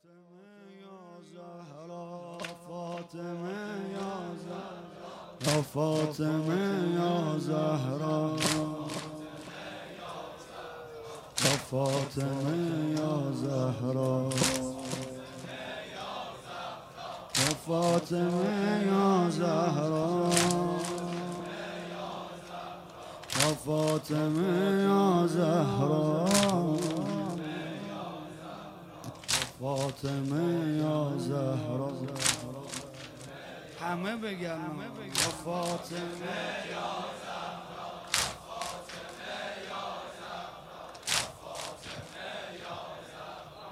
فاطمه یا زهرا، فاطمه یا زهرا، یا فاطمه یا زهرا، یا فاطمه یا زهرا، یا فاطمه یا زهرا، یا فاطمه یا زهرا، فاطمه یا زهرا. همه بگن یا فاطمه یا زهرا، فاطمه یا زهرا، فاطمه یا زهرا،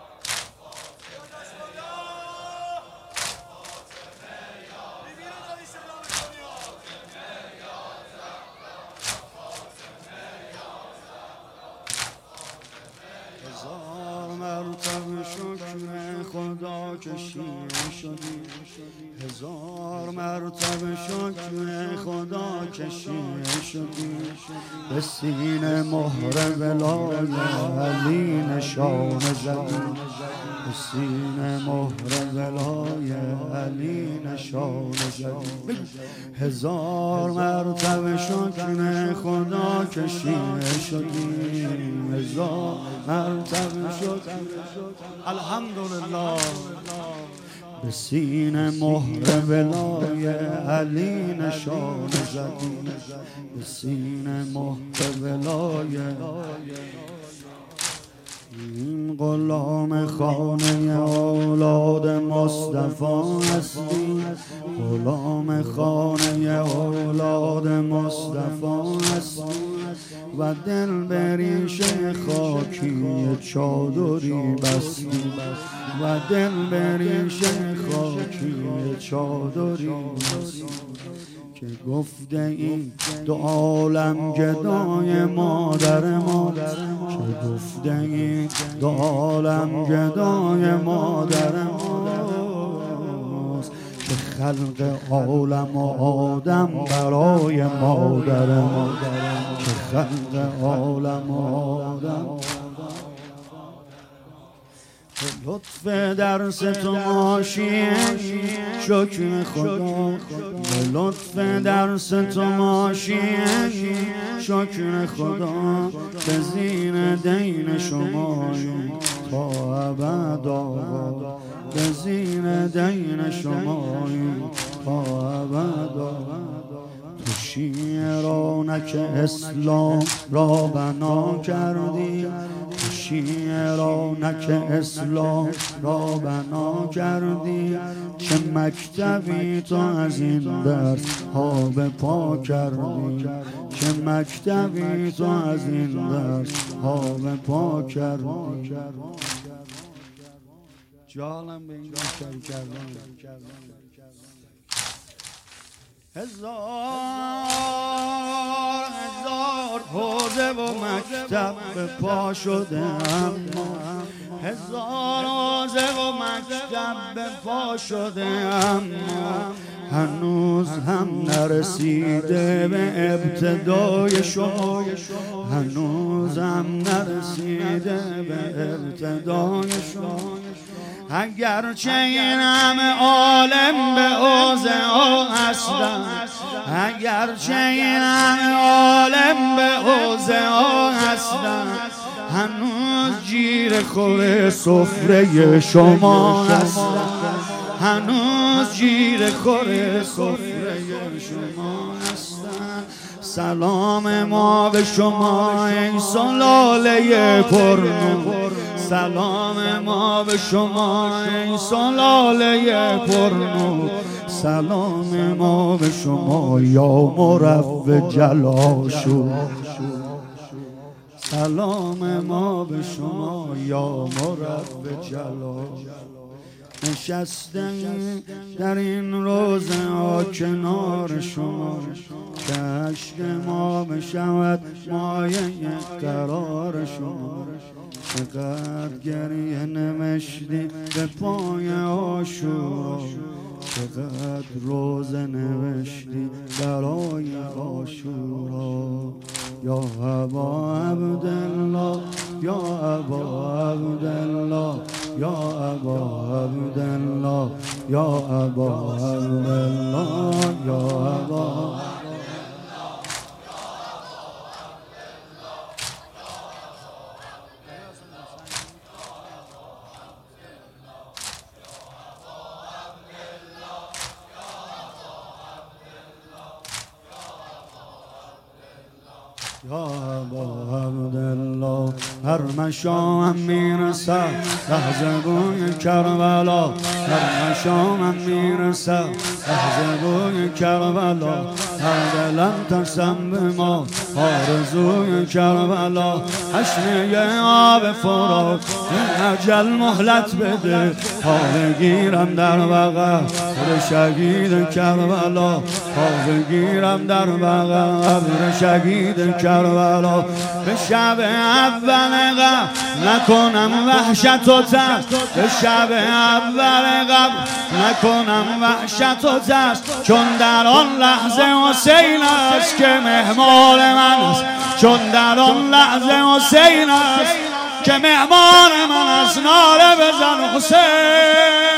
هزار مرتبه شکر خدا که شیر شدی، هزار مرتبه شکر خدا که شیر شدی، به سینه مهر ولای علی نشان زدی، به سینه مهر ولای علی نشان زدی، هزار مرتبه شکر خدا که شیر شدی، هزار مرتبه شکر الحمدلله، به سینه مهر ولای علی نشان زدی، به سینه مهر ولای. این غلام خانه اولاد مصطفی هستی، غلام خانه اولاد مصطفی هستی و دل به ریشه خاکی چادری بستی، و دل به ریشه خاکی چادری بستی، که گفته این دو عالم گدای مادر ما، که گفته این دو عالم گدای مادر ماست، که خلق عالم و آدم برای مادر ما، که خلق عالم و آدم. لطف درس تو ماشیه شکر خدا، به لطف درس تو ماشیه شکر خدا، به زیر دین شماییم تا ابد آقا، به زیر دین شماییم تا ابد آقا. تو شیرانک اسلام را بنا کردی، تو شیرانک اسلام را بنا کردی، چه مکتبی تو از این درس ها به پا کردی، چه مکتبی تو از این درس ها به پا کردی. جالم به این شکر کردن. هزار حوزه و مکتب به پا شده، اما هزار حوزه و مکتب به پا شده، اما هنوز هم نرسیده به ابتدای شما، هنوز هم نرسیده به ابتدای شما. اگرچه این همه عالم به حوزه ها هستن، اگرچه این همه عالم به حوزه ها هستن، هنوز جیر خور سفره شما هستن، هنوز جیر خور سفره شما هستن. سلام ما به شما ای سلاله پرنور، سلام ما به شما ای سلاله پرنور، سلام ما به شما یا مروج جلاشو، سلام ما به شما یا مروج جلاشو. نشسته در این روزه ها کنار شما، که عشق ما بشود مایه قرار شما، چقدر گریه نوشتی به پای عاشورا، چقدر روزه نوشتی برای عاشورا. یا ابا عبدالله یا ابا عبدالله یا ابا عبدالله یا ابا عبدالله یا ابا یا ابا عبدالله هر مشامم میرسد لحظه بوی کربلا هر مشامم میرسد لحظه بوی کربلا هر دلم ترسم به ما آرزوی کربلا حشنه آب فرات این اجل مهلت بده تا بگیرم در بغل شهید کربلا تا بگیرم در بغل شهید کربلا به شب اول غم نکنم وحشت و ترس به شب اول غم نکنم وحشت و ترس چون در آن لحظه حسین است که مهمان من است چون در آن لحظه حسین است که مهمان من است ناله بزن حسین